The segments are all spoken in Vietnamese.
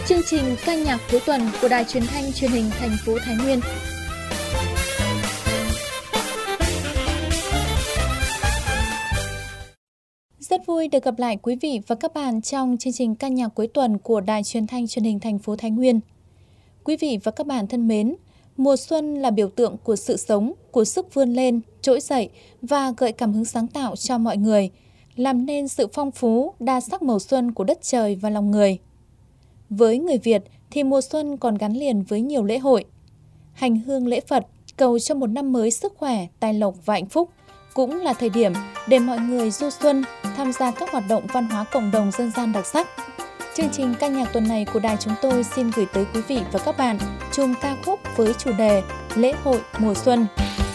Chương trình ca nhạc cuối tuần của Đài Truyền thanh Truyền hình thành phố Thái Nguyên. Rất vui được gặp lại quý vị và các bạn trong chương trình ca nhạc cuối tuần của Đài Truyền thanh Truyền hình thành phố Thái Nguyên. Quý vị và các bạn thân mến, mùa xuân là biểu tượng của sự sống, của sức vươn lên, trỗi dậy và gợi cảm hứng sáng tạo cho mọi người, làm nên sự phong phú, đa sắc màu xuân của đất trời và lòng người. Với người Việt thì mùa xuân còn gắn liền với nhiều lễ hội. Hành hương lễ Phật, cầu cho một năm mới sức khỏe, tài lộc và hạnh phúc, cũng là thời điểm để mọi người du xuân, tham gia các hoạt động văn hóa cộng đồng dân gian đặc sắc. Chương trình ca nhạc tuần này của đài chúng tôi xin gửi tới quý vị và các bạn chùm ca khúc với chủ đề Lễ hội mùa xuân.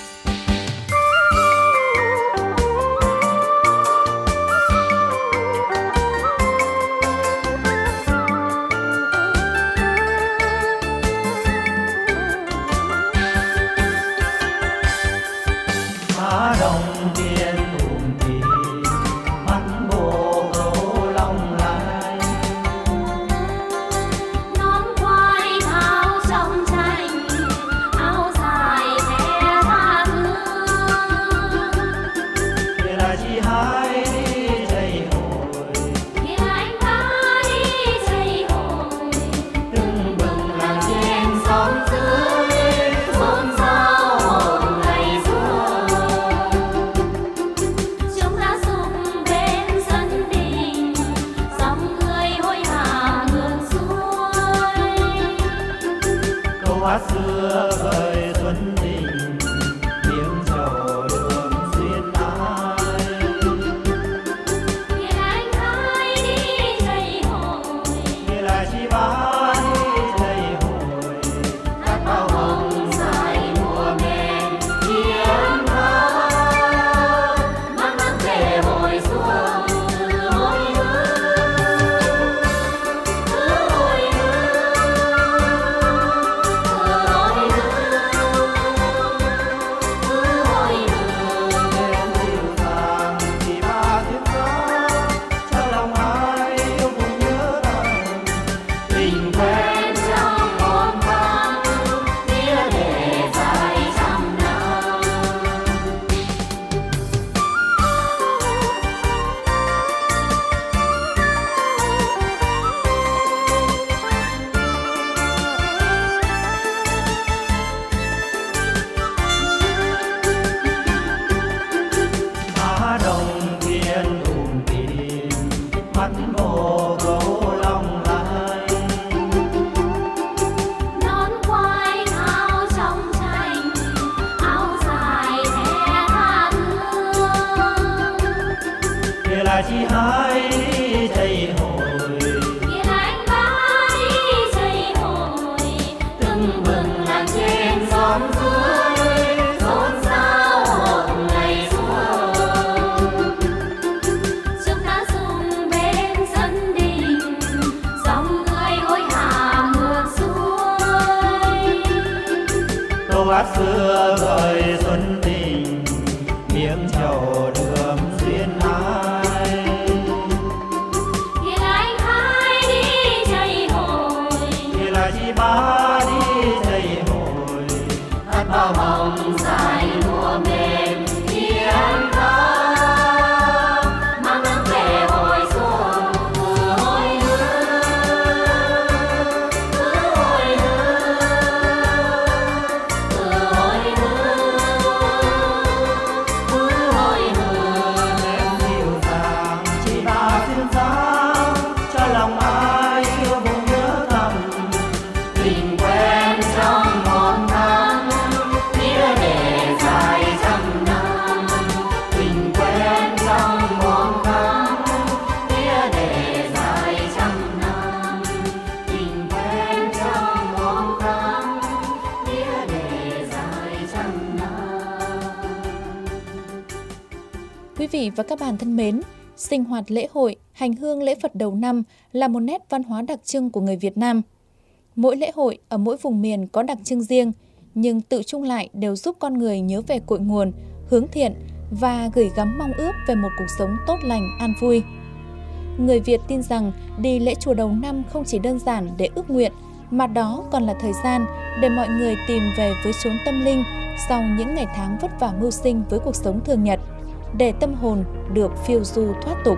Xưa gợi xuân tình miếng trầu đượm duyên ai. Thì anh hai đi chạy hội, thì là chị ba đi chạy hội, hát bao mong dài mùa mềm hiền ca, mang nắng về hồi xuân hồi hương, hồi hương. Quý vị và các bạn thân mến, sinh hoạt lễ hội, hành hương lễ Phật đầu năm là một nét văn hóa đặc trưng của người Việt Nam. Mỗi lễ hội ở mỗi vùng miền có đặc trưng riêng, nhưng tự chung lại đều giúp con người nhớ về cội nguồn, hướng thiện và gửi gắm mong ước về một cuộc sống tốt lành, an vui. Người Việt tin rằng đi lễ chùa đầu năm không chỉ đơn giản để ước nguyện, mà đó còn là thời gian để mọi người tìm về với chốn tâm linh sau những ngày tháng vất vả mưu sinh với cuộc sống thường nhật, để tâm hồn được phiêu du thoát tục.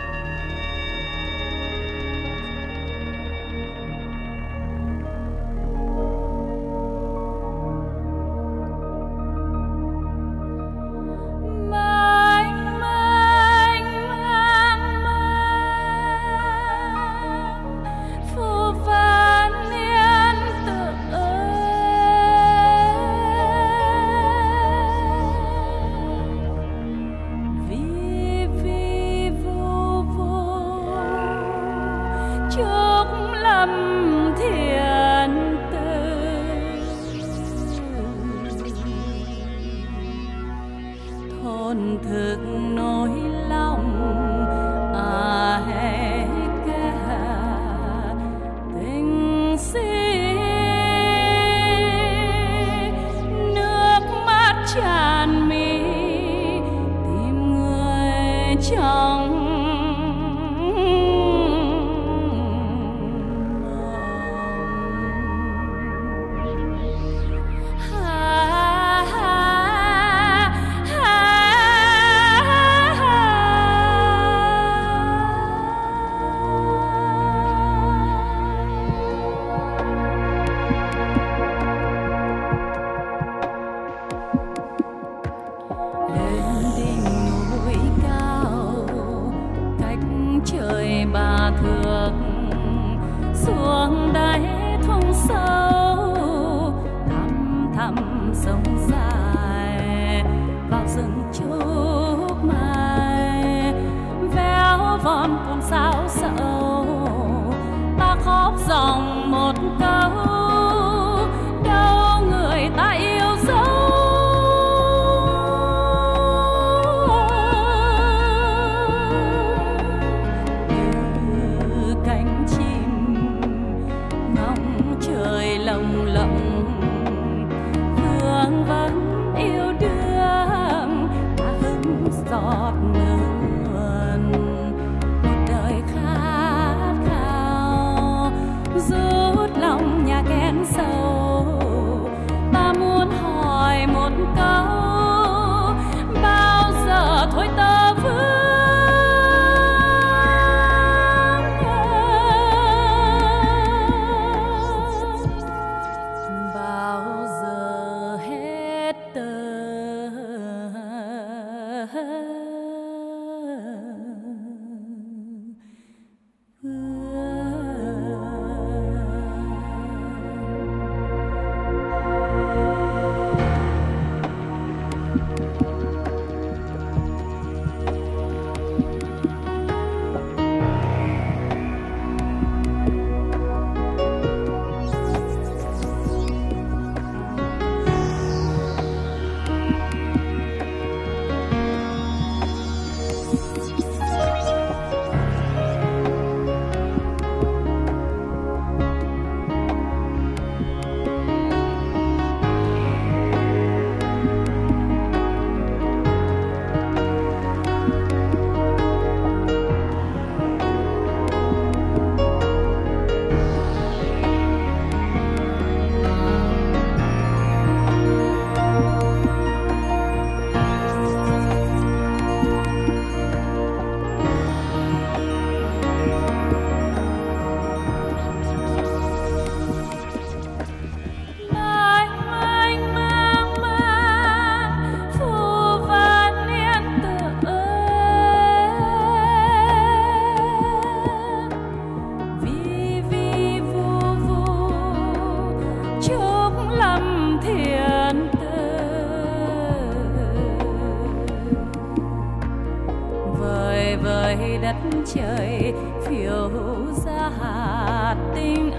đất trời phiêu ra hạt tình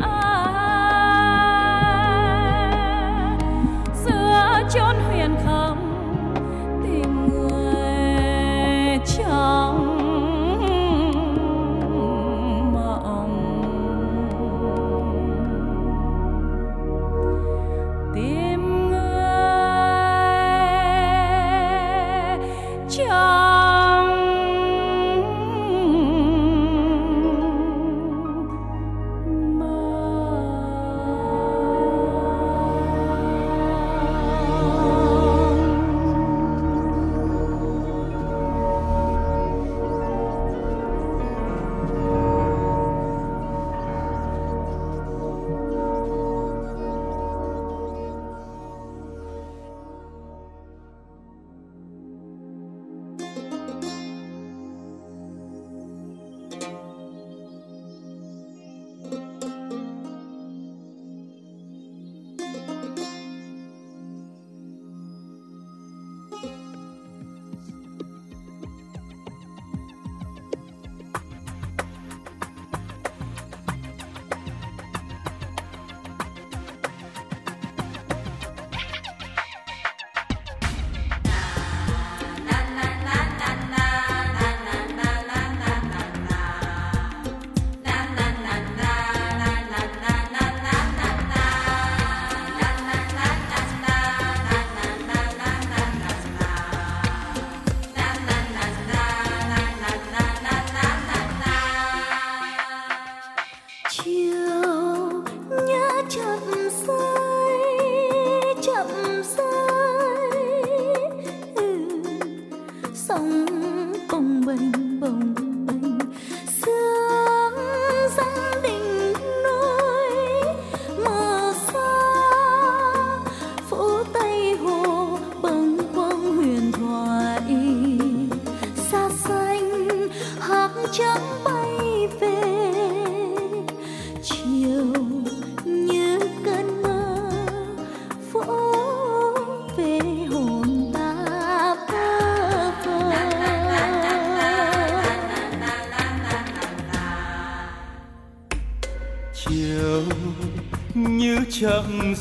ai giữa chốn huyền không tìm người trong mộng tìm người trong chiều như chậm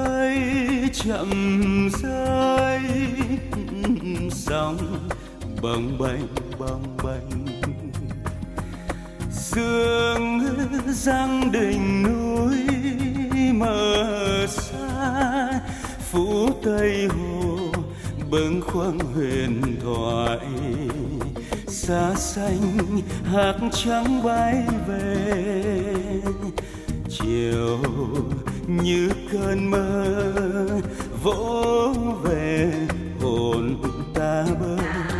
rơi sóng bồng bềnh sương giăng đỉnh núi mờ xa phủ Tây Hồ bâng khuâng huyền thoại xa xanh hạc trắng bay về chiều như cơn mơ vỗ về hồn ta bơ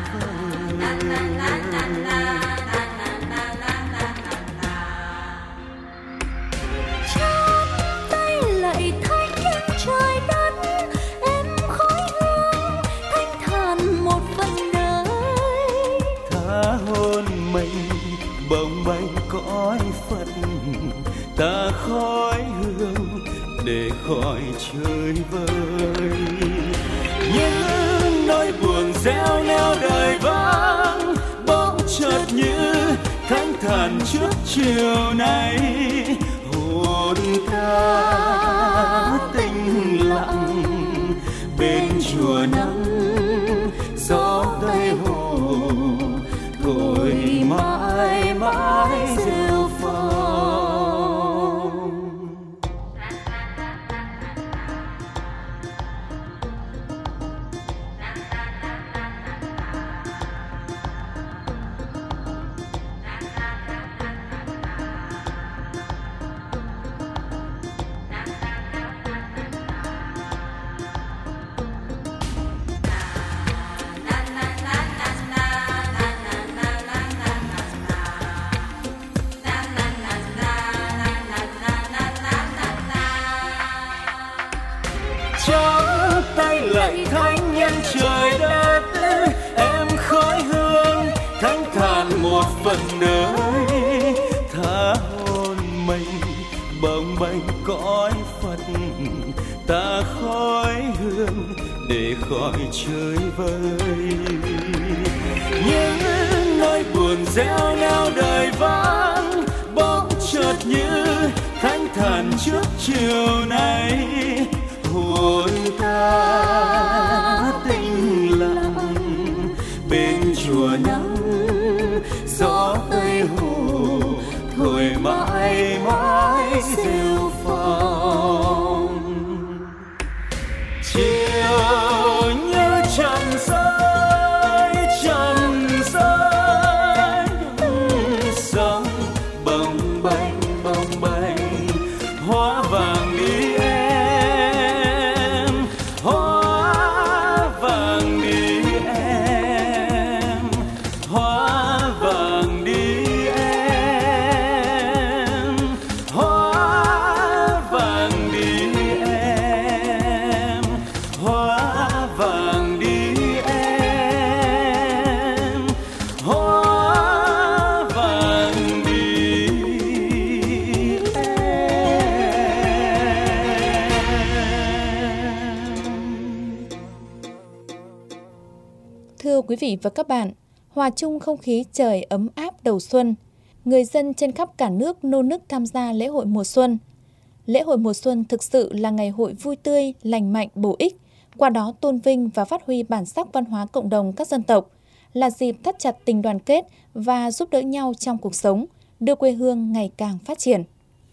bồng bềnh cõi Phật ta khói hương để khỏi chơi vơi những nỗi buồn reo neo đời vắng bỗng chợt như thanh thản trước chiều nay hồn ta tĩnh lặng bên chùa nắng gió Tây Hồ thổi mãi mãi rêu phong. Chắp tay lạy thánh nhân trời đất, em khói hương thánh thản một phần nơi, tha hồn mình bồng bềnh cõi Phật, ta khói hương để khỏi chơi vơi. Những nỗi buồn reo neo đời vắng bỗng chợt như thánh thản trước chiều nay, hồn ta tĩnh lặng bên chùa nắng, gió Tây Hồ thổi mãi mãi rêu phong. Chiều như trần rơi sóng bồng bềnh hóa vàng đi em, hóa vàng đi em, hóa vàng đi em, hóa vàng đi em, hóa vàng đi em, hóa vàng đi em. Thưa quý vị và các bạn, hòa chung không khí trời ấm áp đầu xuân, người dân trên khắp cả nước nô nức tham gia lễ hội mùa xuân. Lễ hội mùa xuân thực sự là ngày hội vui tươi, lành mạnh, bổ ích, qua đó tôn vinh và phát huy bản sắc văn hóa cộng đồng các dân tộc, là dịp thắt chặt tình đoàn kết và giúp đỡ nhau trong cuộc sống, đưa quê hương ngày càng phát triển.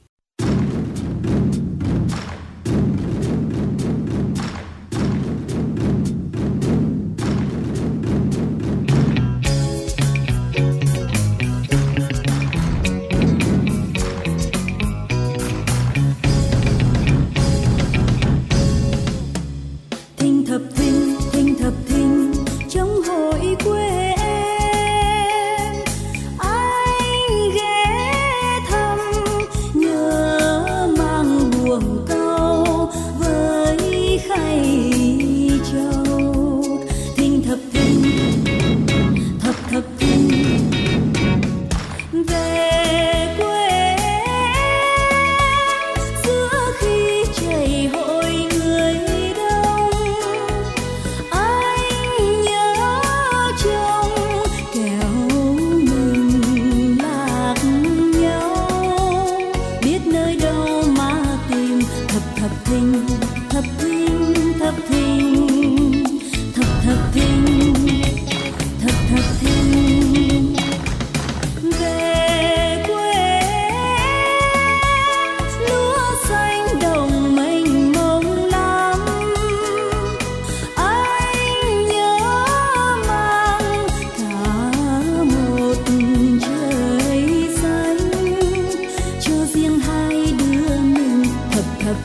Thinh thập thình trong hội quê em, anh ghé thăm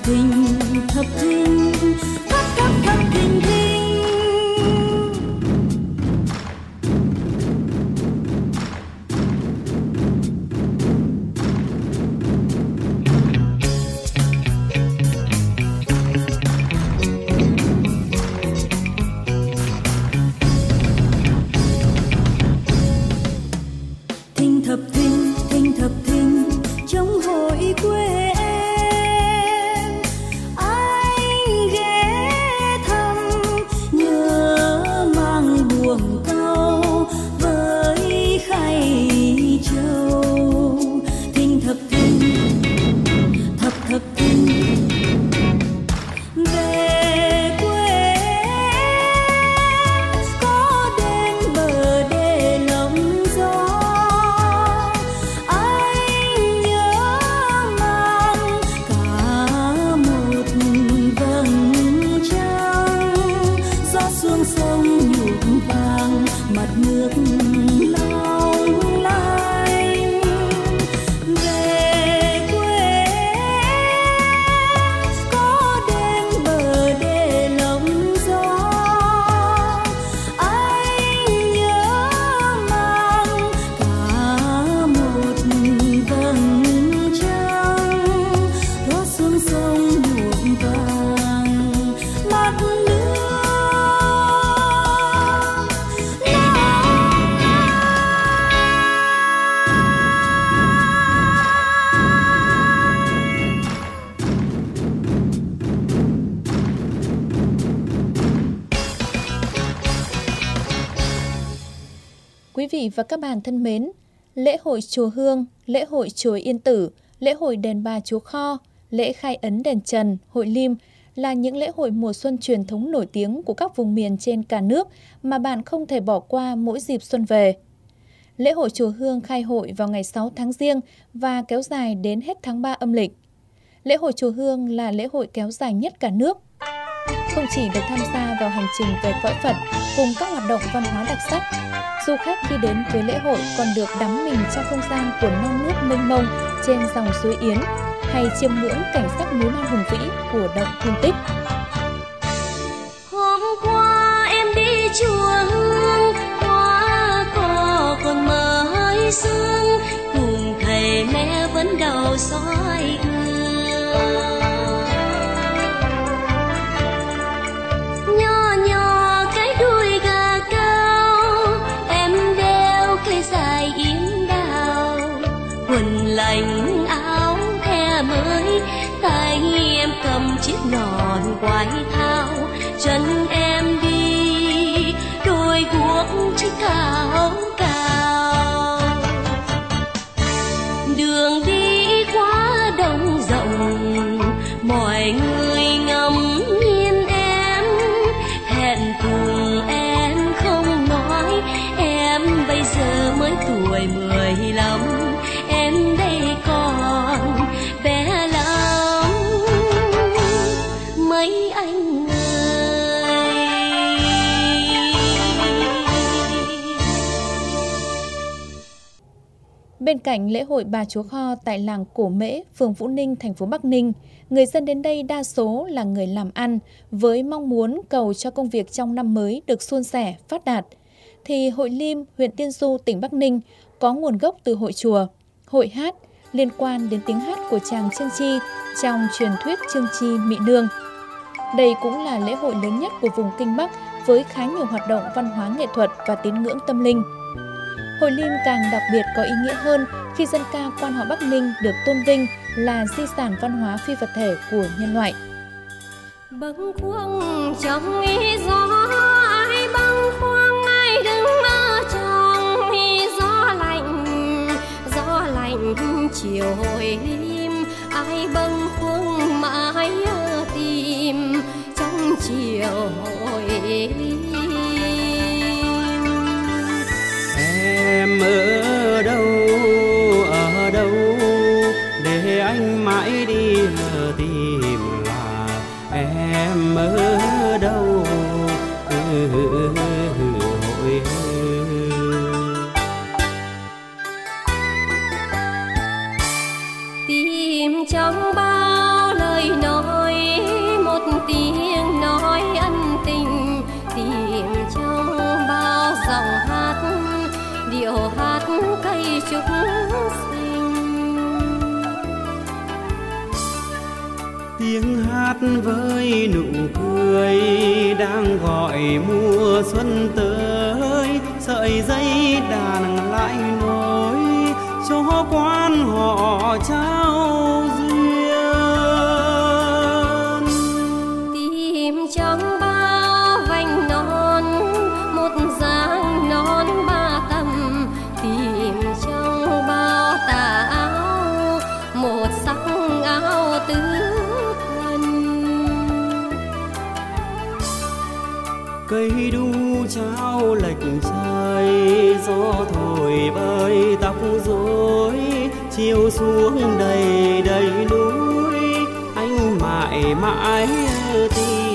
thình thập thình thấp thấp thấp thình thình. Thình thập thình trong hội quê em, anh ghé thăm nhớ mang buồng câu với khay trầu. Thình thập thình về quê có đến bờ đê lộng gió. Anh nhớ mang cả một vầng trăng, gió xuống sông nhuộm vàng mặt nước long lanh. Về quê có đến bờ đê lộng gió, anh nhớ mang cả một vầng trăng, gió xuống sông nhuộm vàng mặt nước. Quý vị và các bạn thân mến, lễ hội chùa Hương, lễ hội chùa Yên Tử, lễ hội đền Bà Chúa Kho, lễ khai ấn đền Trần, hội Lim là những lễ hội mùa xuân truyền thống nổi tiếng của các vùng miền trên cả nước mà bạn không thể bỏ qua mỗi dịp xuân về. Lễ hội chùa Hương khai hội vào ngày 6 tháng Giêng và kéo dài đến hết tháng 3 âm lịch. Lễ hội chùa Hương là lễ hội kéo dài nhất cả nước. Không chỉ được tham gia vào hành trình về cõi Phật cùng các hoạt động văn hóa đặc sắc, du khách khi đến với lễ hội còn được đắm mình trong không gian của non nước mênh mông trên dòng suối Yến hay chiêm ngưỡng cảnh sắc núi non hùng vĩ của động Thiên Tích. Hôm qua em đi chùa Hương, hoa cỏ còn mới sương, cùng thầy mẹ vẫn đầu soi gương. Nho nhỏ cái đuôi gà cao, em đeo cây dài yếm đào, quần lành áo the mới, tay em cầm chiếc nón quái thao, chân em đi đôi guốc trên cao cao. Đường đi quá đông rộng, mọi người ngắm nhìn em, hẹn cùng em không nói, em bây giờ mới tuổi 15, em đây còn bé lắm mấy anh ơi. Bên cạnh lễ hội Bà Chúa Kho tại làng Cổ Mễ, phường Vũ Ninh, thành phố Bắc Ninh, người dân đến đây đa số là người làm ăn với mong muốn cầu cho công việc trong năm mới được suôn sẻ, phát đạt. Thì hội Lim, huyện Tiên Du, tỉnh Bắc Ninh có nguồn gốc từ hội chùa, hội hát liên quan đến tiếng hát của chàng Chương Chi trong truyền thuyết Chương Chi Mị Nương. Đây cũng là lễ hội lớn nhất của vùng Kinh Bắc với khá nhiều hoạt động văn hóa nghệ thuật và tín ngưỡng tâm linh. Hội Lim càng đặc biệt có ý nghĩa hơn khi dân ca quan họ Bắc Ninh được tôn vinh là di sản văn hóa phi vật thể của nhân loại. Bâng khuâng trong ý gió, ai bâng khuâng ai đứng ở trong ý gió lạnh chiều hội Lim, ai bâng khuâng mãi tìm trong chiều hội Lim. Em ở đâu để anh mãi đi tìm là em ở đâu hội tìm trong bao lời nói hát với nụ cười đang gọi mùa xuân tới, sợi dây đàn lại nối cho quan họ trao duyên. Tìm trong bao vành non một dáng non ba tầm, tìm trong bao tà áo một sắc áo tứ thân. Cây đu trao lệch trời, gió thổi bơi tóc rối, chiều xuống đầy đầy núi, anh mãi mãi tìm.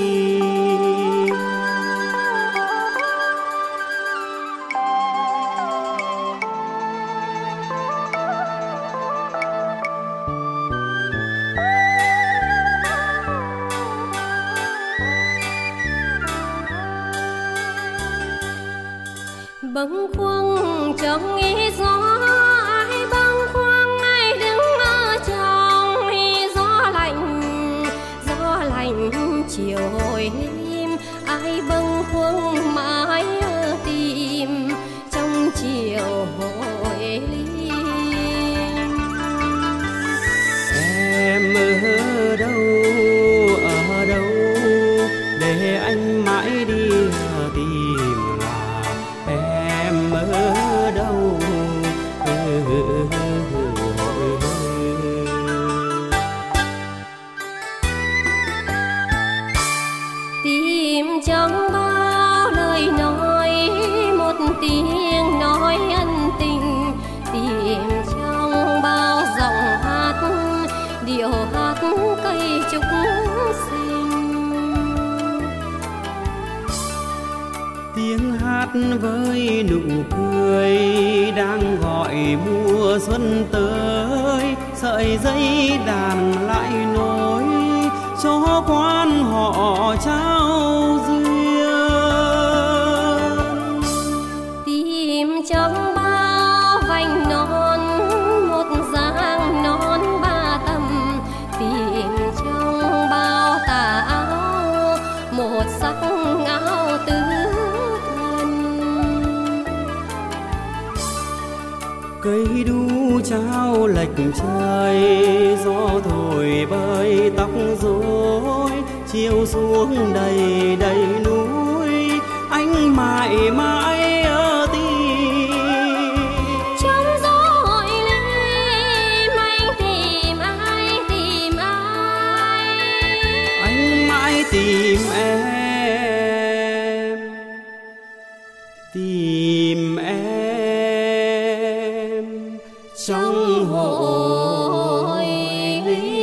Bâng khuâng trong nghe gió, ai bâng khuâng ai đứng ở trong gió lạnh chiều hồi lim, ai bâng khuâng mãi tìm trong chiều hồi lim. Em ở đâu để anh mãi đi tìm là em ở đâu. Tìm trong bao lời nói một tiếng nói ân tình, tìm trong bao giọng hát điệu hát cây trúc xinh. Tiếng hát với nụ cười đang gọi mùa xuân tới, sợi dây đàn lại nối cho quan họ trao duyên. Tìm trong bao vành non một dáng non ba tầm, tìm trong bao tà áo một sắc áo tứ thân. Cây đu trao lệch trời, gió thổi bơi tóc rối, chiều xuống đầy đầy núi, anh mãi mãi ở tìm. Trong gió hội lim anh tìm ai, tìm ai. Anh mãi tìm em trong hội lim.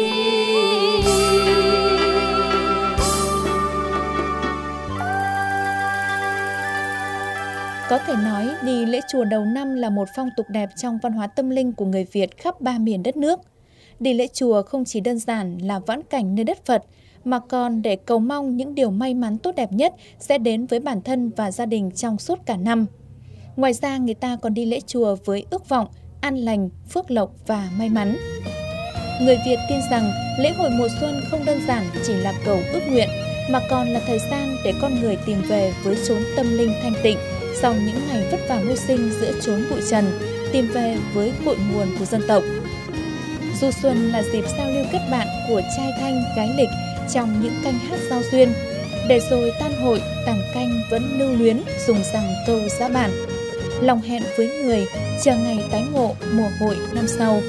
Có thể nói đi lễ chùa đầu năm là một phong tục đẹp trong văn hóa tâm linh của người Việt khắp ba miền đất nước. Đi lễ chùa không chỉ đơn giản là vãn cảnh nơi đất Phật, mà còn để cầu mong những điều may mắn tốt đẹp nhất sẽ đến với bản thân và gia đình trong suốt cả năm. Ngoài ra, người ta còn đi lễ chùa với ước vọng an lành, phước lộc và may mắn. Người Việt tin rằng lễ hội mùa xuân không đơn giản chỉ là cầu ước nguyện, mà còn là thời gian để con người tìm về với chốn tâm linh thanh tịnh sau những ngày vất vả mưu sinh giữa chốn bụi trần, tìm về với cội nguồn của dân tộc. Du xuân là dịp giao lưu kết bạn của trai thanh, gái lịch trong những canh hát giao duyên, để rồi tan hội, tàn canh vẫn lưu luyến dùng rằng câu giã bản. Lòng hẹn với người, chờ ngày tái ngộ mùa hội năm sau.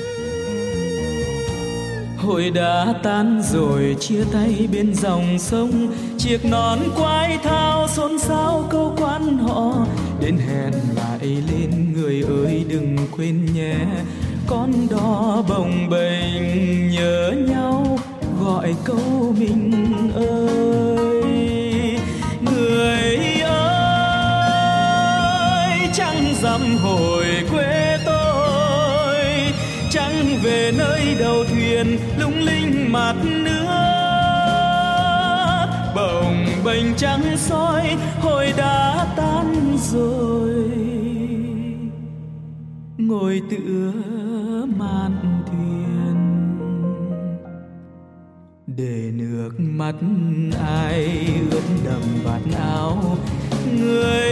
Hội đã tan rồi chia tay bên dòng sông, chiếc nón quái thao xôn xao câu quan họ. Đến hẹn lại lên người ơi đừng quên nhé, con đò bồng bềnh nhớ nhau gọi câu mình ơi. Người ơi chẳng dặm hồi quê tôi, chẳng về nơi đầu thuyền lung linh mặt nước. Bồng bềnh trắng soi hồi đã tan rồi, ngồi tựa mạn thuyền để nửa nước mắt ai ướt đầm vạt áo. Người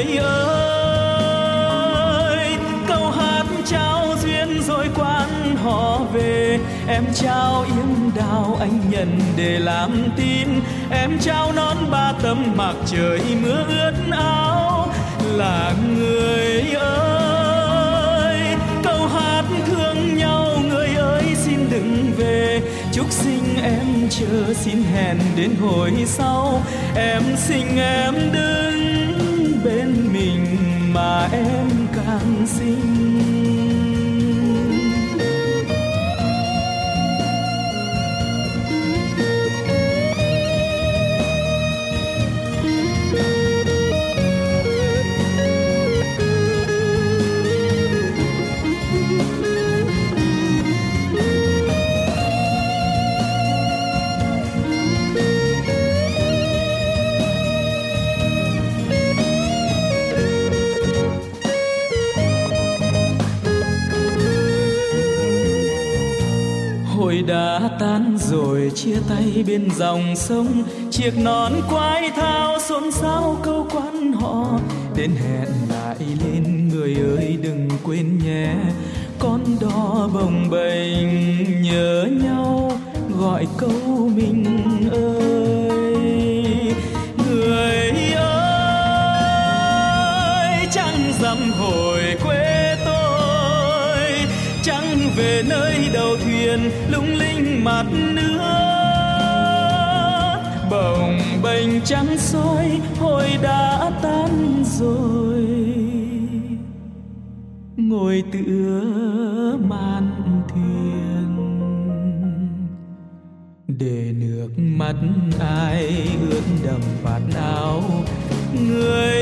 ơi, câu hát trao duyên rồi quan họ về. Em trao yếm đào anh nhận để làm tin. Em trao nón ba tấm mặc trời mưa ướt áo. Là người ơi, câu hát thương nhau. Người ơi xin đừng về, chúc sinh em chờ xin hẹn đến hồi sau. Em xinh em đứng bên mình mà em càng xinh. Hồi đã tan rồi chia tay bên dòng sông. Chiếc nón quái thao xôn xao câu quan họ. Đến hẹn lại lên người ơi đừng quên nhé. Con đò bồng bềnh nhớ nhau gọi câu mình ơi. Người ơi, chẳng dám hồi quê tôi, chẳng về nơi đầu thuyền lung linh mặt nước. Bồng bềnh trắng xôi hồi đã tan rồi, ngồi tựa màn thuyền để nước mắt ai ướt đầm vạt áo. Người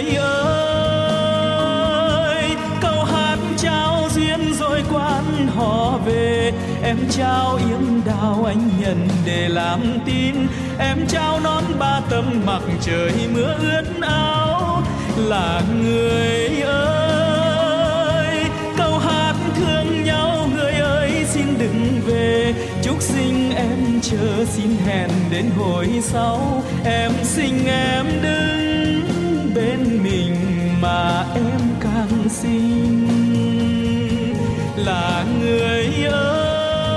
ơi, câu hát trao duyên rồi quan họ về. Em trao yếm đào anh nhận để làm tin. Em trao nón ba tấm mặc trời mưa ướt áo. Là người ơi, câu hát thương nhau. Người ơi xin đừng về, chúc sinh em chờ xin hẹn đến hồi sau. Em xinh em đứng bên mình mà em càng xinh. Là người ơi.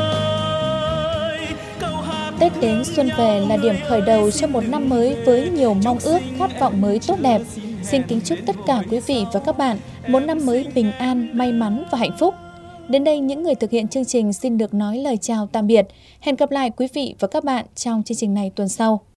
Tết đến xuân về là điểm khởi đầu cho một năm mới với nhiều mong ước, khát vọng mới tốt đẹp. Xin kính chúc tất cả quý vị và các bạn một năm mới bình an, may mắn và hạnh phúc. Đến đây, những người thực hiện chương trình xin được nói lời chào tạm biệt. Hẹn gặp lại quý vị và các bạn trong chương trình này tuần sau.